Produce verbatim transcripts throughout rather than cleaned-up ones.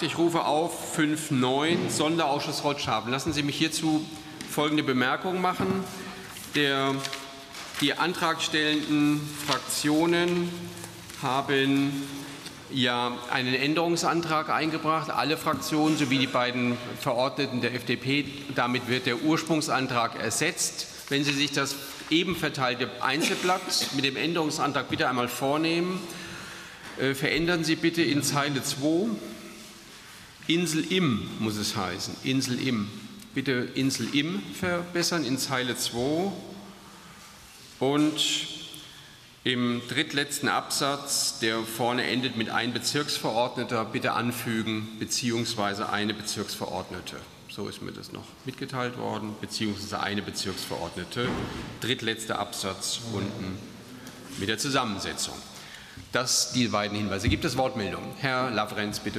gesagt. Ich rufe auf fünf Punkt neun Sonderausschuss Rotschafen. Lassen Sie mich hierzu folgende Bemerkung machen. Der, die antragstellenden Fraktionen haben ja einen Änderungsantrag eingebracht, alle Fraktionen sowie die beiden Verordneten der F D P. Damit wird der Ursprungsantrag ersetzt. Wenn Sie sich das eben verteilte Einzelblatt mit dem Änderungsantrag bitte einmal vornehmen, äh, verändern Sie bitte in Zeile zwei Insel im, muss es heißen, Insel im. Bitte Insel im verbessern in Zeile zwei und im drittletzten Absatz, der vorne endet mit ein Bezirksverordneter, bitte anfügen, beziehungsweise eine Bezirksverordnete. So ist mir das noch mitgeteilt worden, beziehungsweise eine Bezirksverordnete. Drittletzter Absatz unten mit der Zusammensetzung. Das die beiden Hinweise. Gibt es Wortmeldungen? Herr Lavrenz, bitte.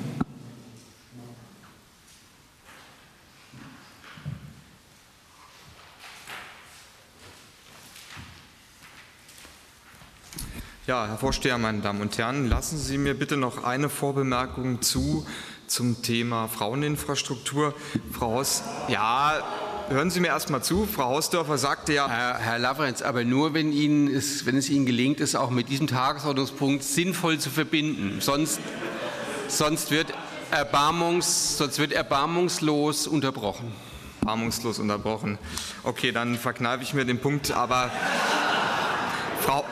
Ja, Herr Vorsteher, meine Damen und Herren, lassen Sie mir bitte noch eine Vorbemerkung zu zum Thema Fraueninfrastruktur. Frau Haus, ja, hören Sie mir erst mal zu. Frau Hausdörfer sagte ja. Herr, Herr Lavrenz, aber nur, wenn, Ihnen es, wenn es Ihnen gelingt, es auch mit diesem Tagesordnungspunkt sinnvoll zu verbinden. Sonst, sonst, wird, erbarmungs, sonst wird erbarmungslos unterbrochen. Erbarmungslos unterbrochen. Okay, dann verkneife ich mir den Punkt. Aber Frau.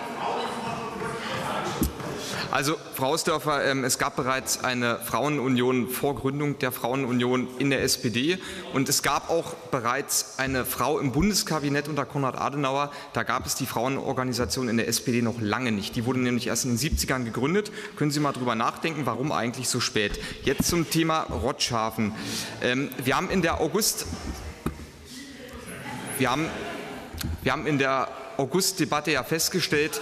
Also, Frau Hausdörfer, es gab bereits eine Frauenunion vor Gründung der Frauenunion in der S P D und es gab auch bereits eine Frau im Bundeskabinett unter Konrad Adenauer. Da gab es die Frauenorganisation in der S P D noch lange nicht. Die wurde nämlich erst in den siebzigern gegründet. Können Sie mal drüber nachdenken, warum eigentlich so spät? Jetzt zum Thema Rotschafen. Wir haben in der August, wir haben, wir haben in der August-Debatte ja festgestellt.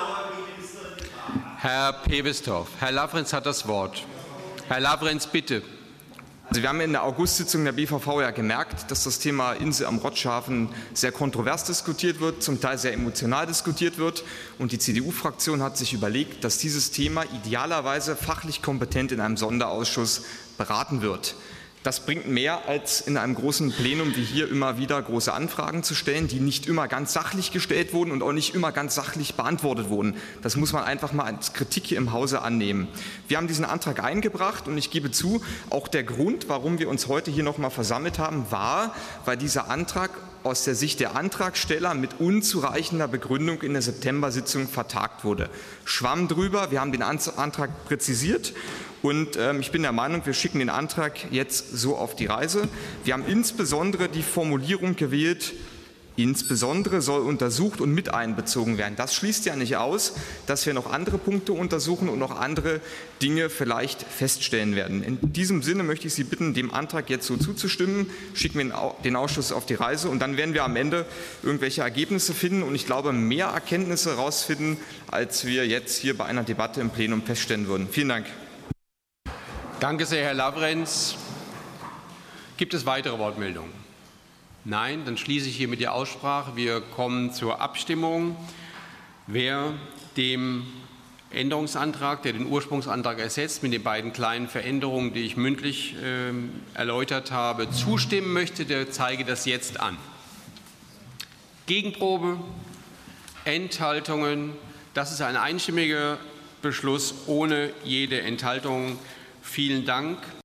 Herr Pewestorf, Herr Lavrenz hat das Wort. Herr Lavrenz, bitte. Also wir haben in der Augustsitzung der B V V ja gemerkt, dass das Thema Insel am Rotschafen sehr kontrovers diskutiert wird, zum Teil sehr emotional diskutiert wird. Und die C D U-Fraktion hat sich überlegt, dass dieses Thema idealerweise fachlich kompetent in einem Sonderausschuss beraten wird. Das bringt mehr, als in einem großen Plenum wie hier immer wieder große Anfragen zu stellen, die nicht immer ganz sachlich gestellt wurden und auch nicht immer ganz sachlich beantwortet wurden. Das muss man einfach mal als Kritik hier im Hause annehmen. Wir haben diesen Antrag eingebracht und ich gebe zu, auch der Grund, warum wir uns heute hier noch mal versammelt haben, war, weil dieser Antrag aus der Sicht der Antragsteller mit unzureichender Begründung in der September-Sitzung vertagt wurde. Schwamm drüber, wir haben den Antrag präzisiert. Und ähm, ich bin der Meinung, wir schicken den Antrag jetzt so auf die Reise. Wir haben insbesondere die Formulierung gewählt, insbesondere soll untersucht und mit einbezogen werden. Das schließt ja nicht aus, dass wir noch andere Punkte untersuchen und noch andere Dinge vielleicht feststellen werden. In diesem Sinne möchte ich Sie bitten, dem Antrag jetzt so zuzustimmen. Schicken wir den Ausschuss auf die Reise und dann werden wir am Ende irgendwelche Ergebnisse finden und ich glaube, mehr Erkenntnisse herausfinden, als wir jetzt hier bei einer Debatte im Plenum feststellen würden. Vielen Dank. Danke sehr, Herr Lavrenz. Gibt es weitere Wortmeldungen? Nein, dann schließe ich hiermit die Aussprache. Wir kommen zur Abstimmung. Wer dem Änderungsantrag, der den Ursprungsantrag ersetzt, mit den beiden kleinen Veränderungen, die ich mündlich äh, erläutert habe, zustimmen möchte, der zeige das jetzt an. Gegenprobe, Enthaltungen. Das ist ein einstimmiger Beschluss ohne jede Enthaltung. Vielen Dank.